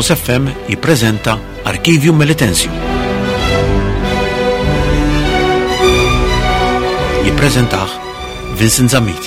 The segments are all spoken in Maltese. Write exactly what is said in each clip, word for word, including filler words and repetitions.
Campus F M jippreżenta Arkivium Melitensium. Jippreżentaħ Vincent Zammit.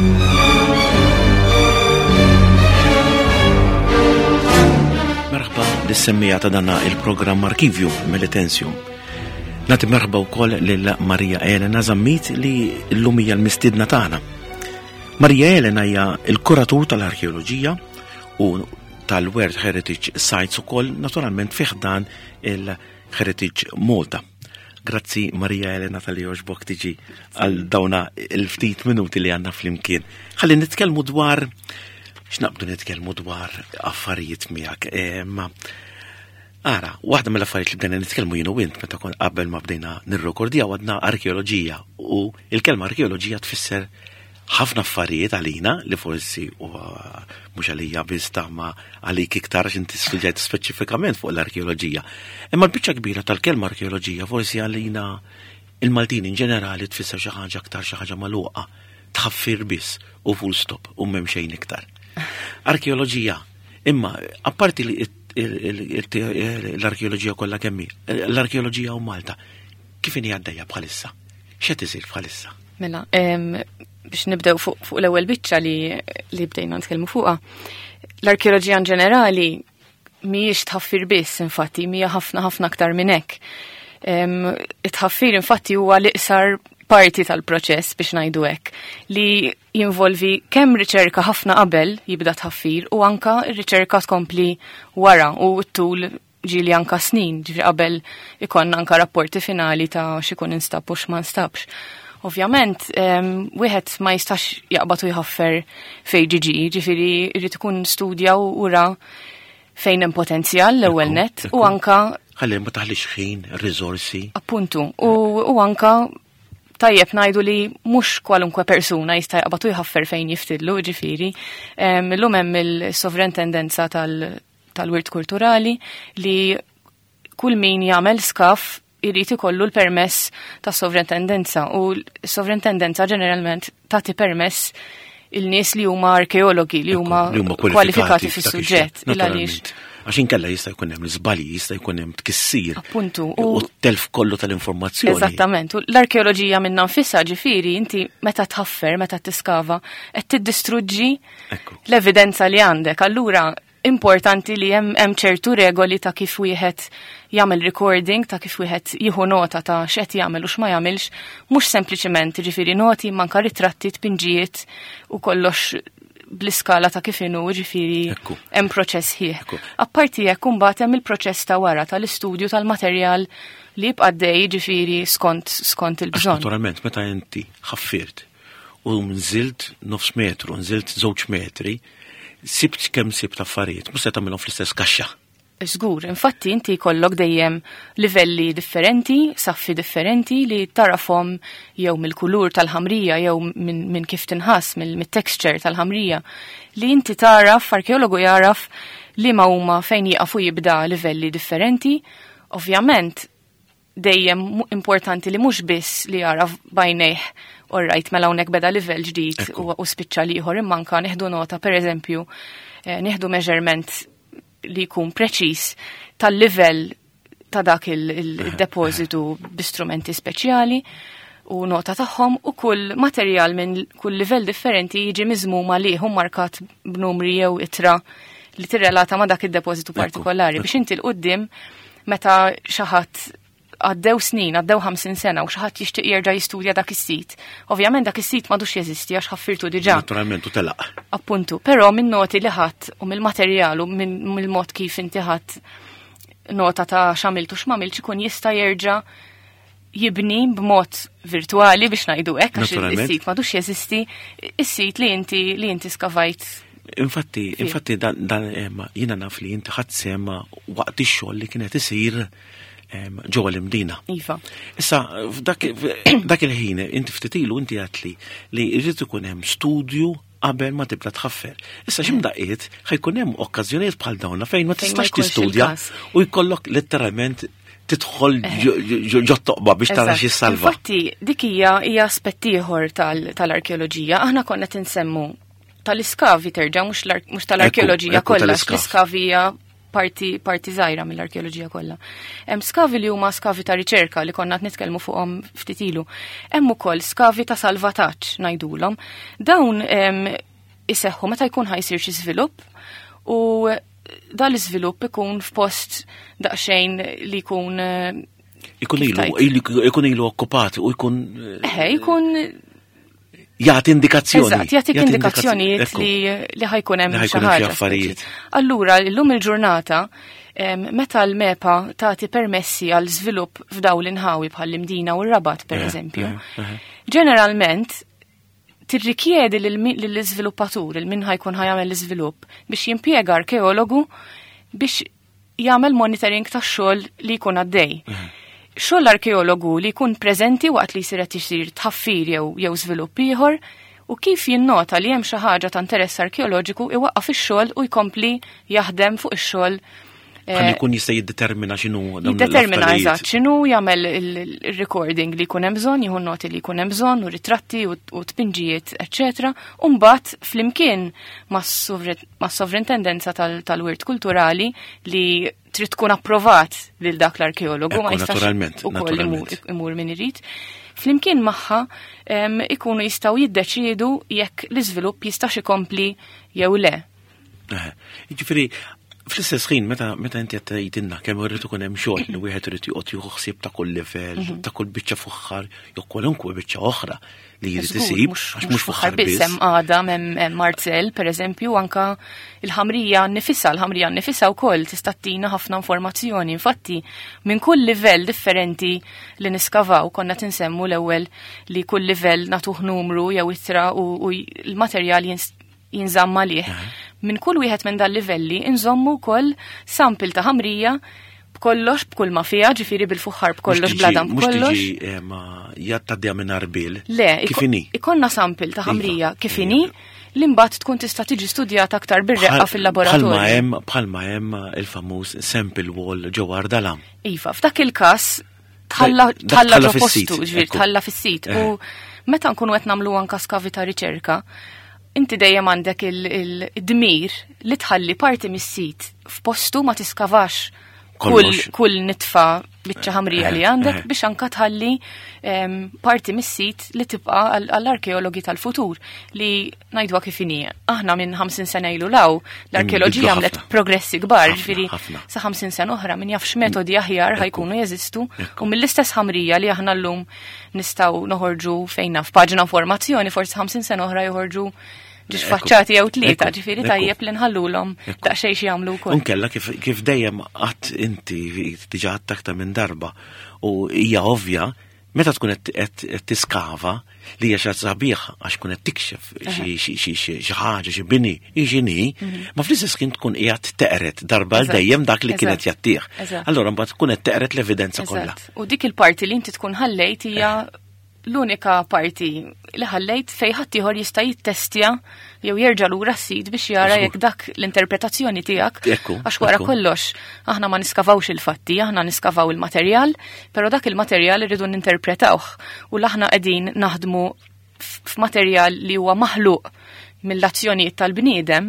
Merħba lis-semmija ta' danna il-programm Arkivium Melitensium. Nagħti merħba wkoll lil Marija Elena Zammit li llum hija l-mistiedna tagħna. Marija Elena hija l-kuratur tal-arkeoloġija u tal-World Heritage Sites ukoll naturalment fih dan il-Heritage Malta. Grazzi Marija Elena tal-li oġbok tiġi għal dawna il-ftit minuti li għandna flimkien. Ħalli nitkellmu dwar x'naqbdu nitkellmu dwar affarijiet miegħek. Ma ara, waħda mill-affarijiet li bdejna nitkellmu jien u int meta kon qabel ma bdejna nirrekordjaw għadna arkeoloġija u il-kelma arkeoloġija tfisser ħafna affarijiet għalina li forsi u mhux għalija biss ma għalik iktar għax inti studjajt speċifikament fuq l-arkeoloġija. Imma l-biċċa kbira tal-kelma arkeoloġija forsi għalina il-Maltin in ġenerali tfisser xi ħaġa aktar xi ħaġa magħluqa, tħaffir biss u full stop u m'hemm xejn iktar. Arkeoloġija, imma apparti li l-arkeoloġija kollha kemm hi, l-arkeoloġija u Malta kif inhi għaddejja bħalissa? X'qed isir bħalissa? Mela, biex nibdew fuq fuq l-ewwel biċċa li li bdejna nitkellmu fuqha. L-arkeoloġija in ġenerali mhijiex tħaffir biss, infatti mija ħafna ħafna aktar minn hekk. It-tħaffir infatti huwa l-iqsar parti tal-proċess biex ngħidu hekk li jinvolvi kemm riċerka ħafna qabel jibda tħaffir u anka r-riċerka tkompli wara u t-tul ġili anka snin, ġifri qabel ikonna anka rapporti finali ta' x'ikun instab u x'ma nstabx. Ovvjament, wieħed ma jistax jaqbad u jħaffer fejn ġiġi, ġifieri jrid ikun studja u ura fejn hemm potenzjal l-ewwel nett u anka ħalli ma taħlix ħin, riżorsi. Appuntu, u anka tajjeb ngħidu li mhux kwalunkwe persuna jista' jaqbad u jħaffer fejn jiftidlu, ġifieri. Illum hemm il-sovrintendenza tal-wirt kulturali li kull min jagħmel skaf irrid ikollu l-permess ta' sovrintendenza u l-sovrintendenza ġeneralment tagħti permess il-nies li huma arkeologi li huma kwalifikati fis-suġġett il għaliex. Għax inkella jista' jkun hemm żbalji, jista' jkun hemm tkissir. Appuntu. U t-telf kollu tal-informazzjoni. Eżattament. U l-arkeoloġija minn nfisha ġifieri inti meta tħaffer, meta tiskava qed tiddistruġġi l-evidenza li għandek. Allura importanti li hemm hemm ċertu regoli ta' kif wieħed jagħmel recording, ta' kif wieħed jieħu nota ta' x'qed jagħmel u x'ma jagħmilx, mhux sempliċement ġifieri noti manka ritratti tpinġijiet u kollox bl-iskala ta' kif inhu ġifieri hemm proċess ħieħ. Apparti hekk imbagħad hemm il-proċess ta' wara tal-istudju tal-materjal li jibqa' dej ġifieri skont skont il-bżonn. Naturalment meta inti ħaffirt u nżilt nofs metru, nżilt żewġ metri, sibt kemm sibt affarijiet, mhux se tagħmilhom fl-istess kaxxa. Żgur, infatti inti jkollok dejjem livelli differenti, saffi differenti li tarafhom jew mill-kulur tal-ħamrija jew minn min kif tinħass mill-texture tal-ħamrija li inti taraf, arkeologu jaraf li ma huma fejn jieqafu jibda livelli differenti. Ovvjament dejjem importanti li mhux biss li jaraf bajnejh Alright, mela hawnhekk beda livell ġdid u, u spiċċa ieħor imma anke nieħdu nota pereżempju eh, nieħdu measurement li jkun preċiż tal-livell ta' dak il-depożitu b'istrumenti speċjali u nota tagħhom u kull materjal minn kull livell differenti jiġi miżmuma liħu markat b'numri jew itra li tirrelata ma' dak id-depożitu partikolari biex inti l-qudiem meta xi ħadd għaddew snin, għaddew ħamsin sena u xaħat jixtieq jerġa' jistudja dak is-sit. Ovvjament dak is-sit m'għadux jeżisti għax ħaffirtu diġà. Naturalment u telaq. Appuntu, però minn noti li ħadd u mill-materjal u mill-mod kif inti ħadd nota ta' x'għamilt u x'm'għamilx ikun jista' jerġa' jibni b'mod virtwali biex ngħidu hekk għax is-sit m'għadux jeżisti, is-sit li inti li inti skavajt. Infatti, infatti dan jiena naf li inti ħadd sema waqt ix-xogħol li kienet isir ġewwa l-imdina. Iva. Issa, f'dak il-ħin, inti ftitilu inti għatli li jrid ikun hemm studju qabel ma tibda tħaffer. Issa x'imdaqqiet ħajkun hemm okkażjonijiet bħal dawna fejn ma tistax tistudja u jkollok letteralment tidħol ġo toqba biex tara xi salva. Infatti, dik hija hija aspett ieħor tal-arkeoloġija. Aħna konna tinsemmu tal-iskavi terġa' mhux tal-arkeoloġija kollha, l-iskavi hija parti parti żgħira mill-arkeoloġija kollha. Hemm skavi li huma skavi ta' riċerka li konna qed nitkellmu fuqhom ftit ilu. Hemm ukoll skavi ta' salvataġġ ngħidulhom. Dawn iseħħu meta jkun ħajsir xi żvilupp u dan l-iżvilupp ikun f'post daqsxejn li jkun ikun ilu ikun ilu okkupat u jkun eħe jkun jagħti indikazzjoni. Eżatt, jagħtik indikazzjonijiet li li ħajkun hemm xi ħaġa. Allura llum il-ġurnata meta l-mepa tagħti permessi għal żvilupp f'daw l-inħawi bħall-Imdina u r-Rabat pereżempju. Ġeneralment tirrikjedi lill-iżviluppatur il min ħajkun ħajamel l-iżvilupp biex jimpjega arkeologu biex jagħmel monitoring tax-xogħol li jkun għaddej. Xogħol arkeologu li jkun preżenti waqt li jsir qed isir tħaffir jew jew żvilupp ieħor u kif jinnota li hemm xi ħaġa ta' interess arkeoloġiku iwaqqaf ix-xogħol u jkompli jaħdem fuq ix-xogħol. Ħalli jkun jista' jiddetermina x'inhu dawn jiddetermina eżatt x'inhu jagħmel il-recording li jkun hemm bżonn, jieħu noti li jkun hemm bżonn u ritratti u tpinġijiet, eċċetera, u mbagħad flimkien mas-sovrintendenza tal-wirt kulturali li trid tkun approvat lil dak l-arkeologu ma jistax ukoll imur min irid. Flimkien magħha ikunu jistgħu jiddeċiedu jekk l-iżvilupp jistax ikompli jew le. Jiġifieri fl-istess ħin meta meta inti qed tgħidilna kemm irid ikun hemm xogħol li wieħed irid joqgħod jieħu ħsieb ta' kull livell, ta' kull biċċa fuħħar, jew kwalunkwe biċċa oħra li jrid isib għax mhux fuħħar biss. Hemm għada hemm Marzell pereżempju anke il-ħamrija nnifisha, l-ħamrija nnifisha wkoll tista' tina ħafna informazzjoni. Infatti minn kull livell differenti li niskavaw konna tinsemmu l-ewwel li kull livell nagħtuh numru jew ittra u l-materjal jinżamm għalih. Minn kull wieħed minn dal-livelli inżommu wkoll sampil ta' ħamrija b'kollox b'kull ma fiha, ġifieri bil-fuħħar b'kollox bladam b'kollox. Mhux tiġi ma jattaddiha minn arbil. Le, ikonna sampil ta' ħamrija kif inhi li mbagħad tkun tista' tiġi studjata aktar bir-reqqa fil-laboratorju. Bħalma hemm bħalma hemm il-famuż sample wall ġewwa Ardalam. Iva, f'dak il-każ tħalla ġo postu, ġifieri tħalla fis-sit. U meta nkunu qed nagħmlu anke skavi ta' riċerka, inti dejjem għandek il-dmir li tħalli parti mis-sit f'postu ma tiskavax kull kull nitfa biċċa ħamrija li għandek biex anka tħalli parti mis-sit li tibqa' għall-arkeologi tal-futur li ngħidwa kif inhi. Aħna minn ħamsin sena ilu law l-arkeoloġija għamlet progressi kbar, ġifieri sa ħamsin sena oħra min jafx metodi aħjar ħajkunu jeżistu u mill-istess ħamrija li aħna llum nistgħu noħorġu fejna f'paġna informazzjoni forsi ħamsin sena oħra joħorġu ġiġ faċċati jew tlieta, ġifieri tajjeb li nħallulhom daqsxejn xi jagħmlu wkoll. Unkella kif dejjem qatt inti diġà qatt aktar minn darba u hija ovvja meta tkun qed tiskava li hija xi sabiħ għax tkun qed tikxef xi ħaġa xi bini jiġini, ma fl-istess kien tkun qiegħed teqret darba l dejjem dak li kienet jattih. Allura mbagħad tkun qed teqret l-evidenza kollha. U dik il-parti li inti tkun ħallejt hija l-unika parti li ħallejt fejn ħadd ieħor jista' jittestja jew jerġa' lura s-sit biex jara jekk dak l-interpretazzjoni tiegħek għax wara kollox aħna ma niskavawx il-fatti, aħna niskavaw il-materjal, però dak il-materjal irridu ninterpretawh u l-aħna qegħdin naħdmu f'materjal li huwa maħluq mill-azzjonijiet tal-bniedem.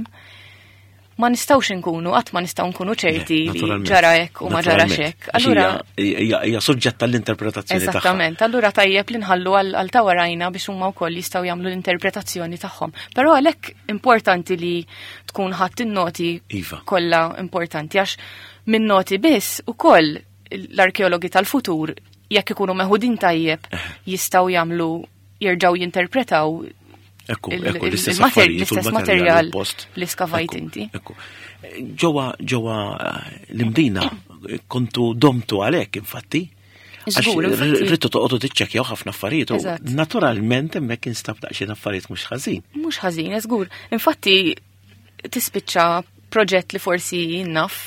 Ma nistawx nkunu, qatt ma nistgħu nkunu ċerti li ġara hekk u ma ġarax hekk. Allura hija suġġett tal-interpretazzjoni tagħha. Eżattament, allura tajjeb li nħallu għal ta' warajna biex huma wkoll jistgħu jagħmlu l-interpretazzjoni tagħhom. Però għalhekk importanti li tkun ħadd in-noti kollha importanti għax minn noti biss ukoll l-arkeologi tal-futur jekk ikunu meħudin tajjeb jistgħu jagħmlu jerġgħu jinterpretaw Ekku, ekku, l-istess affarijiet u l-materjal li skavajt inti. Ġewwa ġewwa l-Imdina kontu domtu għalhekk infatti. Żgur. Rritu toqgħodu tiċċekkjaw ħafna affarijiet u naturalment hemmhekk instab daqsxejn affarijiet mhux ħażin. Mhux ħażin, żgur. Infatti tispiċċa proġett li forsi jinnaf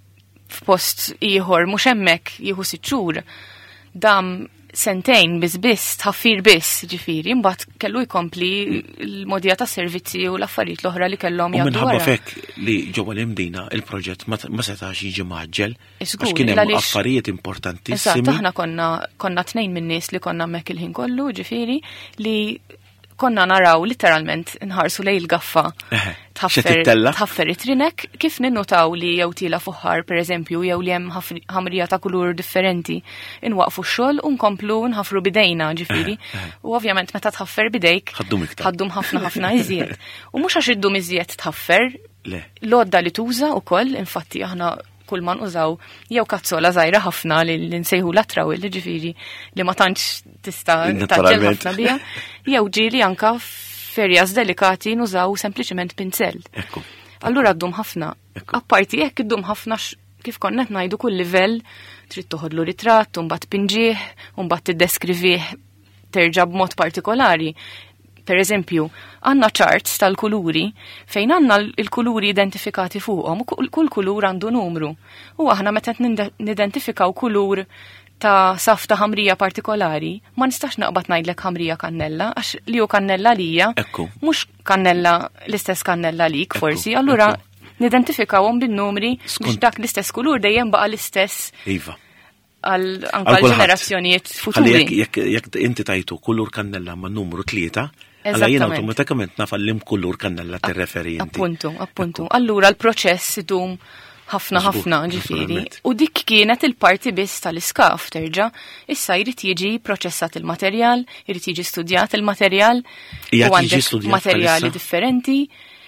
f'post ieħor mhux hemmhekk jieħu sitt xhur. Dam sentejn biss biss, tħaffir biss, ġifieri, mbagħad kellu jkompli l-modija ta' servizzi u l-affarijiet l-oħra li kellhom jagħmlu wara. U minħabba fekk li ġewwa l-Imdina il-proġett ma setax jiġi maħġel għax kien hemm affarijiet importantissimi. Eżatt, aħna konna konna tnejn minn nies li konna hemmhekk il-ħin kollu, ġifieri, li konna naraw literalment nħarsu lej il-gaffa tħaffer it-trinek, kif ninnotaw li jew tila fuħar, per eżempju, jew li hemm ħamrija ta' kulur differenti, inwaqfu x-xogħol u nkomplu nħafru bidejna ġifieri. U ovvjament meta tħaffer bidejk ħaddum ħafna ħafna iżjed. U mhux għax iddum iżjed tħaffer, l-għodda li tuża wkoll, infatti aħna kull ma nqużaw jew kazzola żgħira ħafna li nsejħu latraw li ġifieri li ma tantx tista' taġġel ħafna biha, jew ġieli anke ferjas delikati nużaw sempliċement pinsell. Allura ddum ħafna. Apparti jekk iddum ħafna kif konna qed ngħidu kull livell trid toħodlu ritratt u mbagħad pinġih u mbagħad tiddeskrivih terġa' b'mod partikolari. Per eżempju, għandna charts tal-kuluri fejn għandna l-kuluri identifikati fuqhom u kull kulur għandu numru. U aħna meta nidentifikaw kulur ta' saf ta' ħamrija partikolari, ma nistax naqbad ngħidlek ħamrija kannella, għax li hu kannella lija, mhux kannella l-istess kannella lik forsi, allura nidentifikawhom bin-numri biex dak l-istess kulur dejjem baqa' l-istess. Iva. Għal anke ġenerazzjonijiet futuri. Jekk inti tajtu kulur kannella ma' numru tlieta, alla jien awtomatikament naf lim kulur kannella tirreferi. Appuntu, appuntu. Allura l-proċess idum ħafna ħafna ġifieri. U dik kienet il-parti biss tal-iskaf terġa', issa jrid jiġi proċessat il-materjal, jrid jiġi studjat il-materjal, u għandek materjali differenti.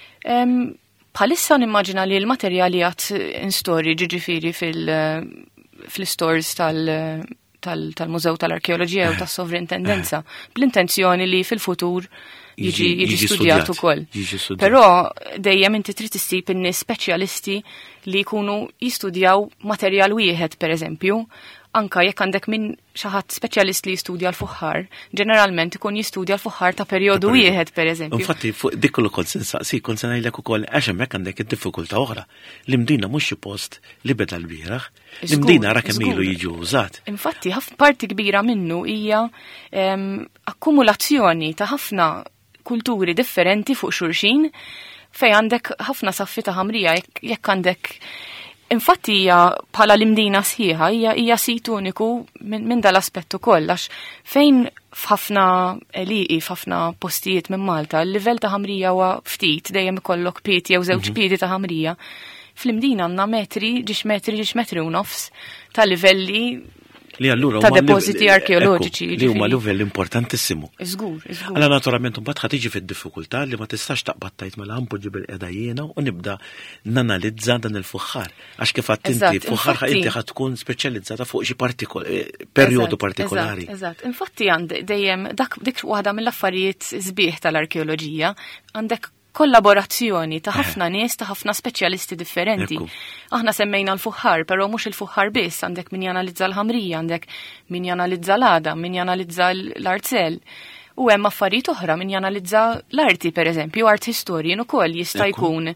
Bħalissa nimmaġina li l-materjali għad in storage ġifieri fil-stores tal-Mużew tal-Arkeoloġija u tas-Sovrintendenza, bl-intenzjoni li fil-futur jiġi studjat ukoll. Però dejjem inti trid issib in-nies speċjalisti li jkunu jistudjaw materjal wieħed pereżempju, anka jekk għandek minn xi ħadd speċjalist li jistudja l-fuħħar, ġeneralment ikun jistudja l-fuħħar ta' perjodu wieħed pereżempju. Infatti fuq dik ukoll sinsaqsi kont se ngħidlek ukoll għax hemmhekk għandek id-diffikultà oħra. L-imdina mhux xi post li beda l-bieraħ, l-imdina ara kemm ilu jiġu użat. Infatti parti kbira minnu hija akkumulazzjoni ta' ħafna kulturi differenti fuq xulxin fej għandek ħafna saffi ta' ħamrija jekk għandek. Infatti hija bħala l-imdina sħiħa hija hija sit uniku minn dal-aspett ukoll għax fejn f'ħafna eliqi f'ħafna postijiet minn Malta l-livell ta' ħamrija huwa ftit dejjem ikollok pieti jew żewġ pieti ta' ħamrija. Fl-imdina għandna metri ġiex metri ġiex metri u nofs ta' livelli li allura ta' depositi arkeoloġiċi. Li huma livell importantissimu. Iżgur, iżgur. Alla naturalment imbagħad ħad tiġi fid-diffikultà li ma tistax taqbad tajt mela ħampoġġi bil-qeda jiena u nibda nanalizza dan il-fuħħar. Għax kif għadt inti fuħħar inti ħad tkun speċjalizzata fuq xi perjodu partikolari. Eżatt, infatti għand dejjem dak dik waħda mill-affarijiet sbieħ tal-arkeoloġija għandek kollaborazzjoni ta' ħafna nies ta' ħafna speċjalisti differenti. Aħna semmejna l-fuħħar, però mhux il-fuħħar biss, għandek min janalizza l-ħamrija, għandek min janalizza l-għada, min janalizza l-artzell. U hemm affarijiet oħra min janalizza l-arti pereżempju, art historian ukoll jista' jkun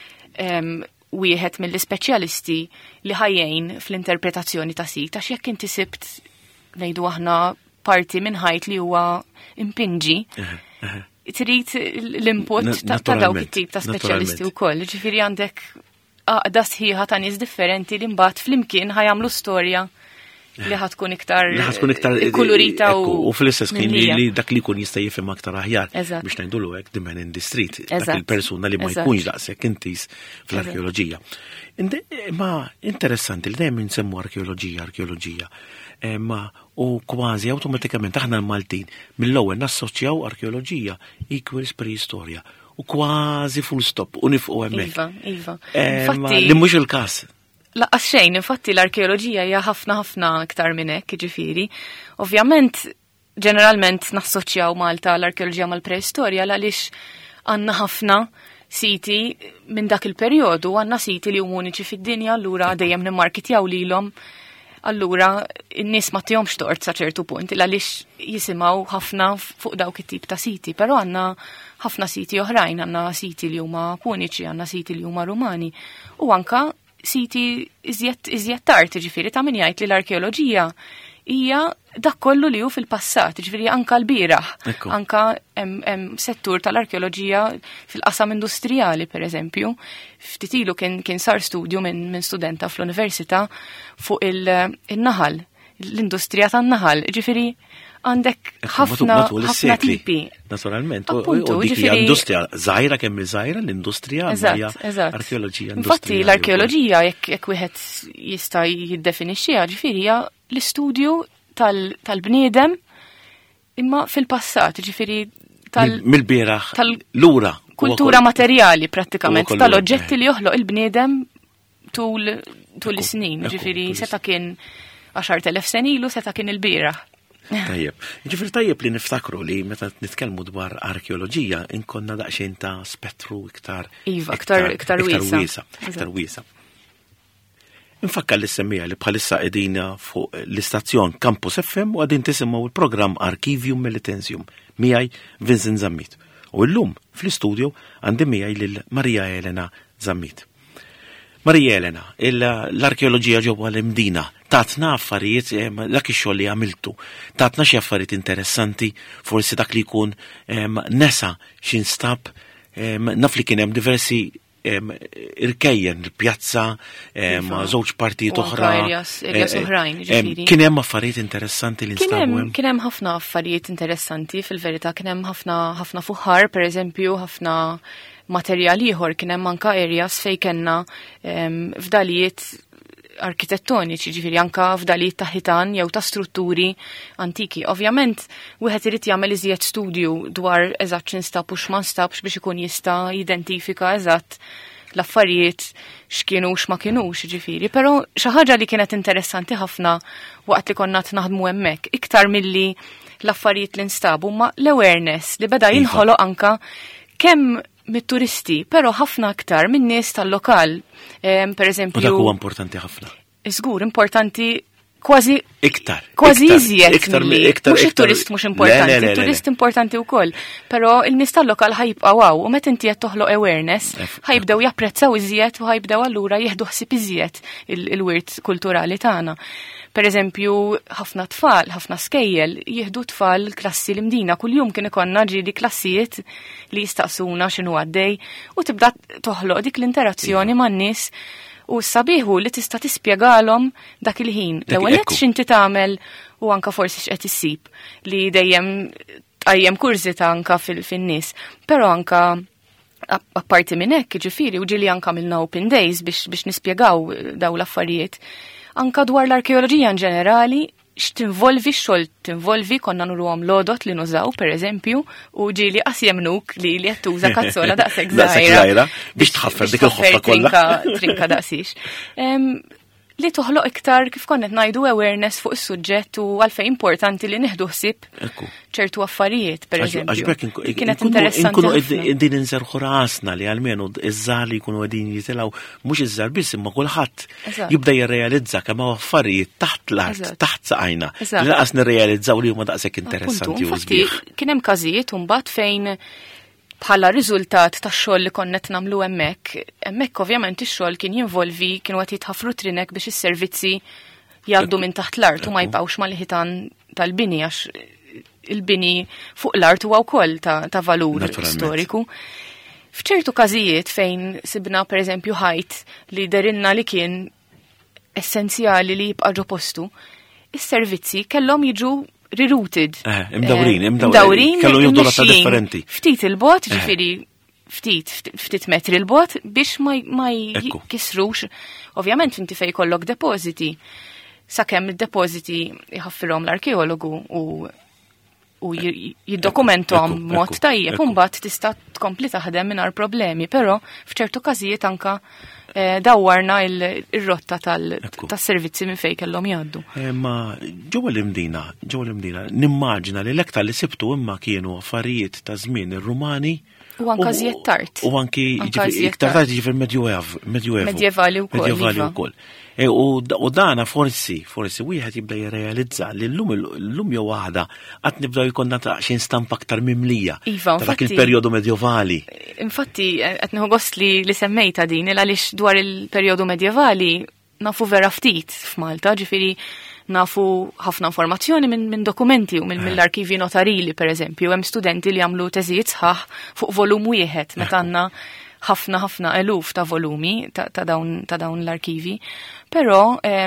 wieħed mill-ispeċjalisti li ħajjejn fl-interpretazzjoni ta' sit għax jekk inti sibt ngħidu aħna parti minn ħajt li huwa impinġi. Trid l-input ta' dawk it-tip ta' speċjalisti wkoll. Ġifieri għandek għaqda sħiħa ta' nies differenti li mbagħad flimkien ħajamlu storja li ħatkun iktar kulurita u fl-istess kien li dak li jkun jista' jifhem aktar aħjar biex ngħidulu hekk the man in the street, dak il-persuna li ma jkunx daqshekk intis fl-arkeoloġija. Ma interessanti li dejjem insemmu arkeoloġija, arkeoloġija. Ma u kważi awtomatikament aħna l-Maltin mill-ewwel nassoċjaw arkeoloġija equals preistorja u kważi full stop u nifqu hemmhekk. Iva, iva. Infatti li mhux il-każ. Laqqas xejn, infatti l-arkeoloġija hija ħafna ħafna iktar minn hekk, jiġifieri. Ovvjament ġeneralment nassoċjaw Malta l-arkeoloġija mal-preistorja għaliex għandna ħafna siti minn dak il-perjodu, għandna siti li huma uniċi fid-dinja allura dejjem nimmarkitjaw lilhom. Allura, n-nies ma tihomx tort sa ċertu punt, illa għaliex jisimgħu ħafna fuq dawk it-tip ta' siti, però għandna ħafna siti oħrajn, għandna siti li huma puniċi, għandna siti li huma rumani, u anka siti iżjed tard, ġifieri ta' min jgħid li l-arkeoloġija hija dak kollu li hu fil-passat, ġifieri anka l-bieraħ, anka hemm settur tal-arkeoloġija fil-qasam industrijali pereżempju. Ftit ilu kien kien sar studju minn min studenta fl-università fuq il-naħal, l-industrija tan-naħal. Ġifieri għandek ħafna ħafna tipi. Naturalment, u dik hija industrija żgħira kemm żgħira l-industrija hija arkeoloġija. Infatti l-arkeoloġija jekk jekk wieħed jista' jiddefinixxiha ġifieri hija l-istudju tal-bniedem imma fil-passat, ġifieri tal mill-bieraħ lura. Kultura materjali prattikament tal-oġġetti li joħloq il-bniedem tul tul is-snin, ġifieri seta' kien għaxar telef sen ilu, seta' kien il-bieraħ. Tajjeb. Ġifieri tajjeb li niftakru li meta nitkellmu dwar arkeoloġija inkonna daqsxejn ta' spettru iktar iva, iktar iktar wiesa. Iktar wiesa. Infakkar li semmija li bħalissa qegħdin fuq l-istazzjon Campus F M u qegħdin tisimgħu il-programm Archivium Melitensium miegħi Vincent Zammit. U llum fl-istudju għandi miegħi lil Marija Elena Zammit. Marija Elena, l-arkeoloġija ġewwa l-Mdina tatna affarijiet dak ix-xogħol li għamiltu. Tatna xi affarijiet interessanti, forsi dak li jkun nesa x'instab, naf li kien hemm diversi irkejjen, il-pjazza, żewġ partijiet oħra. Kien hemm affarijiet interessanti li nstabu hemm? Kien hemm ħafna affarijiet interessanti fil-verità, kien hemm ħafna ħafna fuħar, pereżempju, ħafna materjal ieħor, kien hemm anke areas fejn kellna fdalijiet arkitettoniċi, ġifieri anke fdalijiet ta' ħitan jew ta' strutturi antiki. Ovvjament, wieħed irid jagħmel iżjed studju dwar eżatt x'instab u x'ma nstabx biex ikun jista' jidentifika eżatt l-affarijiet x'kienu x'ma kinux, ġifieri. Però xi ħaġa li kienet interessanti ħafna waqt li konna naħdmu hemmhekk, iktar milli l-affarijiet li nstabu ma l-awareness li beda jinħoloq anke kemm mit-turisti, però ħafna aktar minn nies tal-lokal. Per eżempju. U dak huwa importanti ħafna. Iżgur importanti kważi iktar. Kważi iżjed. Iktar mhux it-turist mhux importanti, il-turist importanti wkoll. Però il-nies tal-lokal ħajbqgħu hawn u meta inti qed toħloq awareness, ħajbdew japprezzaw iżjed u ħajbdew allura jieħdu ħsieb iżjed il-wirt kulturali tagħna. Per eżempju, ħafna tfal, ħafna skejjel, jieħdu tfal klassi l-Mdina. Kuljum kien ikonna ġieli klassijiet li jistaqsuna x'inhu għaddej u tibda toħloq dik l-interazzjoni man-nies u sabiħu li tista' tispjegalhom dak il-ħin. L-ewwel qed x'inti tagħmel u anke forsi x'qed issib li dejjem tqajjem kurzita anke fin-nies. Però anke apparti minn hekk, ġifieri u ġieli anke għamilna open days biex biex nispjegaw daw l-affarijiet. Anka dwar l-arkeoloġija in ġenerali, x'tinvolvi x-xogħol tinvolvi konna nurruhom lodot li nużaw pereżempju u ġieli qas jemnuk li li qed tuża kazzola daqshekk żgħira biex tħaffer dik il-ħoffa kollha. Trinka daqsix. Li toħloq iktar kif konnet ngħidu awareness fuq is-suġġett u għalfejn importanti li nieħdu ħsieb ċertu affarijiet, pereżempju. Kienet interessanti. Inkunu din inżerħu rasna li għalmenu iż-żgħar li jkunu qegħdin jitilgħu mhux iż-żgħar biss imma kulħadd jibda jirrealizza kemm hawn affarijiet taħt l-art, taħt saqajna. Li laqas nirrealizzaw li huma daqshekk interessanti u sbieħ. Kien hemm każijiet imbagħad fejn bħala riżultat tax-xogħol li konnet nagħmlu hemmhekk, hemmhekk ovvjament ix-xogħol kien jinvolvi kienu qed jitħaffru trinek biex is-servizzi jgħaddu minn taħt l-art u ma jibqgħux mal-ħitan tal-bini għax il-bini fuq l-art huwa wkoll ta' valur storiku. F'ċertu każijiet fejn sibna pereżempju ħajt li derinna li kien essenzjali li jibqa' ġo postu, is-servizzi kellhom jiġu rerouted. Imdawrin, imdawrin. Kellu jieħdu rotta differenti. Ftit il-bot, ġifieri ftit, ftit metri il-bot biex ma jkisrux. Ovvjament inti fejn kollok depositi. Sakemm id-depositi jħaffirhom l-arkeologu u u jiddokumentom mod tajjeb u mbagħad tista' tkompli taħdem mingħajr problemi, però f'ċertu każijiet anke dawwarna il-rotta tas-servizzi minn fejn kellhom jgħaddu. Ma ġewwa l-Mdina, ġewwa l-Mdina, nimmaġina li l-ektar li sibtu imma kienu affarijiet ta' żmien ir-Rumani u anke żjed tard. U anke iktar tard jiġifier Medjuevu. Medjevali wkoll. U dana forsi, forsi wieħed jibda jirrealizza li l-lum jew waħda qatt nibdew jkollna ta' xi stampa aktar mimlija ta' dak il-perjodu medjevali. Infatti qed nieħu gost li li semmejta din għaliex dwar il-perjodu medjevali nafu vera ftit f'Malta, ġifieri nafu ħafna informazzjoni minn min dokumenti u mill-arkivi notarili pereżempju, hemm studenti li jagħmlu teżijiet sħaħ fuq volum wieħed meta għandna ħafna ħafna eluf ta' volumi ta' dawn ta' dawn l-arkivi. Però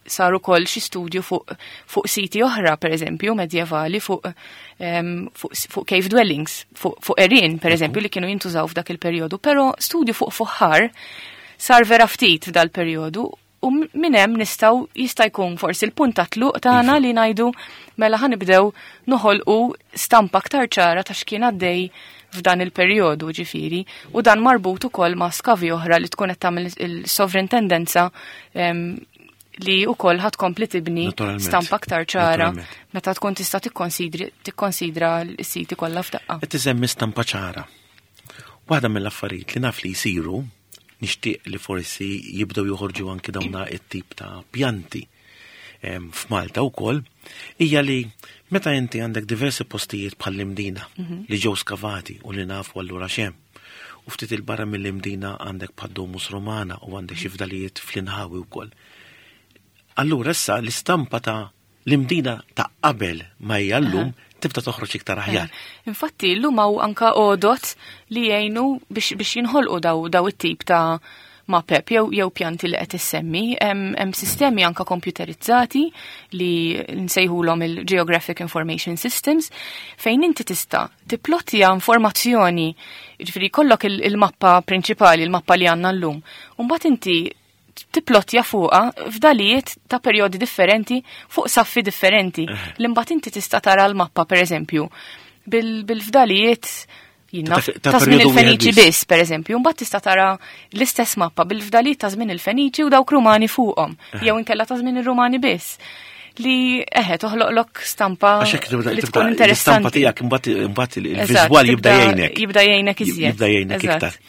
saru kol xi studju fuq fuq siti oħra, pereżempju, medjevali fuq um, fuq fu cave dwellings, fuq fu erin, pereżempju, li kienu jintużaw f'dak il-perjodu, però studju fuq fuħar sar vera ftit f'dal-perjodu u minn hemm nistgħu jista' jkun forsi l-punt ta' tluq tagħna li ngħidu mela ħanibdew noħolqu stampa aktar ċara ta' x'kien għaddej f'dan il-perjodu ġifieri, u dan marbut ukoll ma' skavi oħra li tkun qed tagħmel il-sovrintendenza um, li wkoll ħadd kompli tibni stampa aktar ċara meta tkun tista' tikkonsidra l-siti kollha f'daqqa. Qed tiżemmi stampa ċara. Waħda mill-affarijiet li naf li jsiru nixtieq li forsi jibdew joħorġu anke dawna it-tip ta' pjanti f'Malta wkoll hija li meta inti għandek diversi postijiet bħall-imdina li ġew skavati u li nafu allura xemm. U ftit il-barra mill-imdina għandek bħad-Domus Romana u għandek xi fdalijiet fl-Inħawi wkoll. Allura issa l-istampa ta' l-imdina ta' qabel ma hija llum tibda toħroġ iktar aħjar. Infatti llum hawn anke għodot li jgħinu biex biex jinħolqu daw daw it-tip ta' mapep jew jew pjanti li qed issemmi, hemm sistemi anke kompjuterizzati li nsejħulhom il-Geographic Information Systems fejn inti tista' tiplottija informazzjoni, jiġifieri jkollok il-mappa prinċipali, il-mappa li għandna llum. U mbagħad inti tiplottja fuqha f'dalijiet ta' perjodi differenti fuq saffi differenti. L-imbagħad inti tista' tara l-mappa pereżempju bil-fdalijiet jinna ta' żmien il-Feniċi biss, pereżempju, mbagħad tista' tara l-istess mappa bil-fdalijiet ta' żmien il-Feniċi u dawk Rumani fuqhom, jew inkella ta' żmien ir-Rumani biss. Li eħe toħloqlok stampa li tkun interessanti. L-istampa tiegħek imbagħad il-viżwal jibda jgħinek. Jibda jgħinek iżjed. Jibda jgħinek iktar.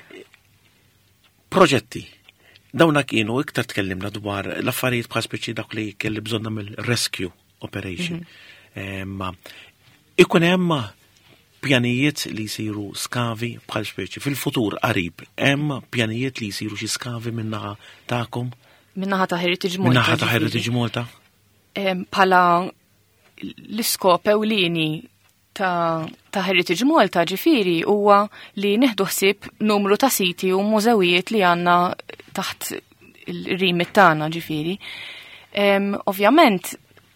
Proġetti. Dawna kienu iktar tkellimna dwar l-affarijiet bħal speċi dak li kelli bżonn nagħmel rescue operation. Ma ikun hemm pjanijiet li jsiru skavi bħal speċi fil-futur qarib. Hemm pjanijiet li jsiru xi skavi min-naħa tagħkom? Min-naħa ta' Heritage Malta. Min-naħa ta' Heritage Malta. Bħala l-iskop ewlieni ta' ta' Heritage Malta ġifieri huwa li nieħdu ħsieb numru ta' siti u mużewijiet li għandna taħt il-rimit tagħna ġifieri. Ovvjament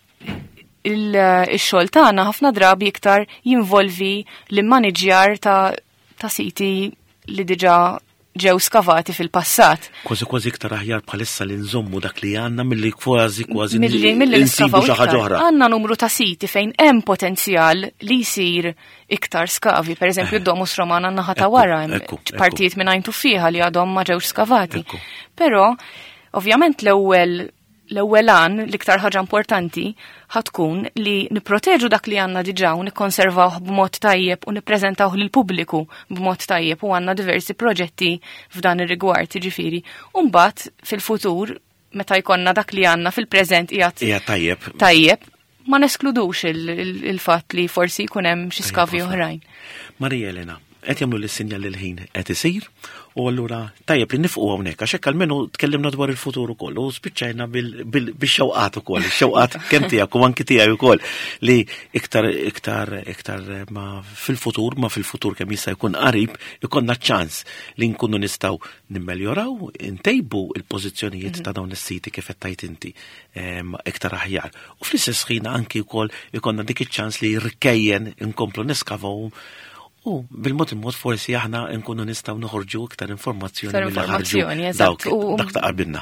il-xogħol tagħna ħafna drabi iktar jinvolvi l-immaniġjar ta' ta' siti li diġà ġew skavati fil-passat. Kważi kważi iktar aħjar bħalissa li nżommu dak li għandna milli kważi kważi milli nsibu xi ħaġa oħra. Għandna numru ta' siti fejn hemm potenzjal li jsir iktar skavi. Pereżempju d-Domus Romana naħa ta' wara hemm partijiet minn għajntu fiha li għadhom ma ġewx skavati. Però ovvjament l-ewwel l-ewwel għan l-iktar ħaġa importanti ħatkun li nipproteġu dak li għandna diġà u nikkonservawh b'mod tajjeb u nippreżentawh lil pubbliku b'mod tajjeb u għandna diversi proġetti f'dan ir-rigward jiġifieri. U mbagħad fil-futur meta jkollna dak li għandna fil-preżent qiegħed hija tajjeb. Tajjeb ma neskludux il-fatt li forsi jkun hemm xi skavi oħrajn. Marija Elena, qed jagħmlu lis-sinjal li l-ħin qed isir. U allura tajjeb li nifqu hawnhekk għax hekk almenu tkellimna dwar il-futur ukoll u spiċċajna bix-xewqat ukoll, ix-xewqat kemm tiegħek u anki tiegħi wkoll li iktar iktar iktar ma fil-futur ma fil-futur kemm jista' jkun qarib ikollna ċans li nkunu nistgħu nimmeljoraw, intejbu il-pożizzjonijiet ta' dawn is-siti kif qed tajt inti iktar aħjar. U fl-istess ħin anki wkoll ikollna dik iċ-ċans li rkejjen inkomplu niskavaw. U bil-mod il-mod forsi aħna nkunu nistgħu noħorġu iktar informazzjoni mill-informazzjoni eżatt dak ta' qabilna.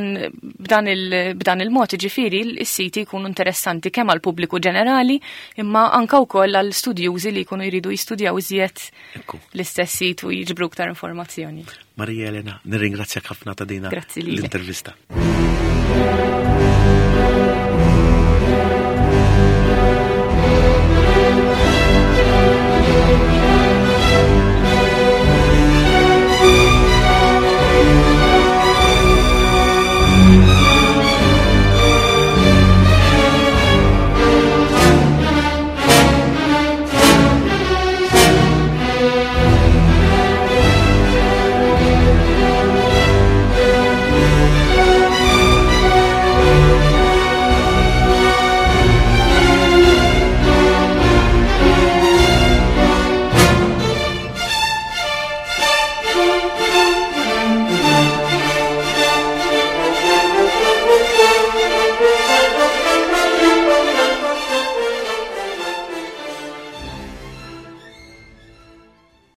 B'dan il-mod ġifieri s-siti jkunu interessanti kemm għall pubbliku ġenerali imma anke wkoll għal studjużi li jkunu jridu jistudjaw iżjed l-istess sit u jiġbru iktar informazzjoni. Marija Elena, nirringrazzjak ħafna ta' dina l-intervista.